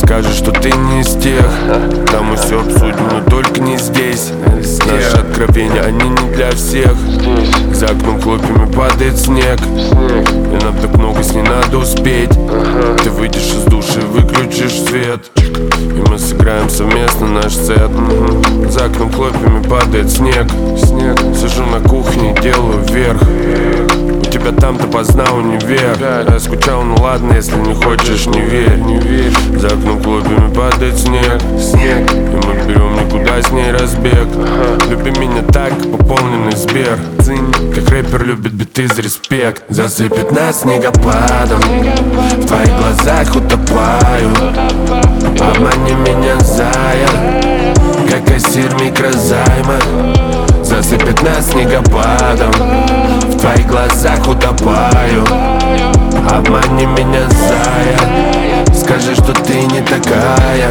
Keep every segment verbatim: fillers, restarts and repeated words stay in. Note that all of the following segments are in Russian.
Скажешь, что ты не из тех, да мы все обсудим, но только не здесь. Наши откровения, они не для всех. За окном хлопьями падает снег, и нам так много с ней надо успеть. Ты выйдешь из души, выключишь свет, и мы сыграем совместно наш сет. За окном хлопьями падает снег, снег. Сижу на кухне и делаю вверх. У тебя там-то поздна универ. Я скучал, ну ладно, если не хочешь, не верь, не верь. За окном хлопьями падает снег, снег. И мы берем никуда с ней разбег. Люби меня так, как пополненный Сбер. Как рэпер любит биты за респект. Засыпет нас снегопадом, в твоих глазах утопаю. Обмани меня, зая, как кассир микрозайма. Засыпет нас снегопадом, в твоих глазах утопаю. Обмани меня, зая, скажи, что ты не такая.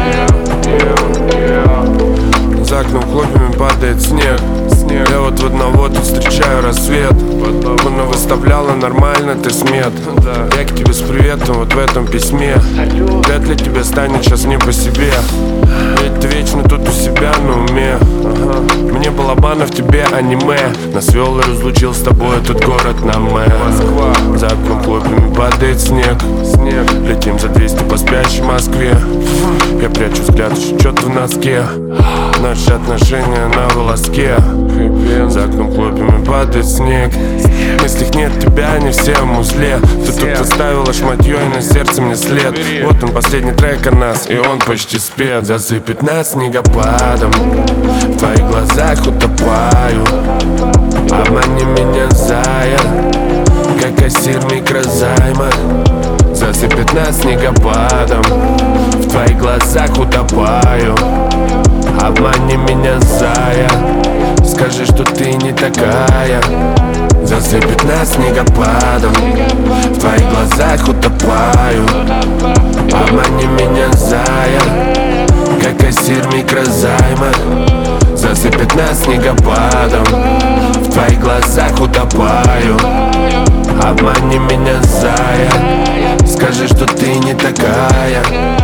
За окном хлопьями падает снег, снег. Я вот в одного тут встречаю рассвет. Она выставляла нормально, ты смет. Я к тебе с приветом вот в этом письме. Вряд ли тебе станет сейчас не по себе, ведь ты вечно тут у себя на уме. Мне балабанов, тебе аниме. Нас вел и разлучил с тобой этот город на мэ. Москва. За окном хлопьями падает снег, снег. Летим за двести по спящей Москве. Я прячу взгляд, что-то в носке. Наши отношения на волоске. За окном хлопьями падает снег. В мыслях нет тебя, не все в узле. Ты тут оставила шматьё, и на сердце мне след. Вот он, последний трек о нас, и он почти спет. Засыпет нас снегопадом, в твоих глазах утопаю. Обмани меня, зая, как кассир микрозайма. Засыпет нас снегопадом, в твоих глазах утопаю. Обмани меня, зая, скажи, что ты не такая. Засыпет нас снегопадом, в твоих глазах утопаю. Обмани меня, зая, как кассир микрозайма. Засыпет нас снегопадом, в твоих глазах утопаю. Обмани меня, зая, скажи, что ты не такая.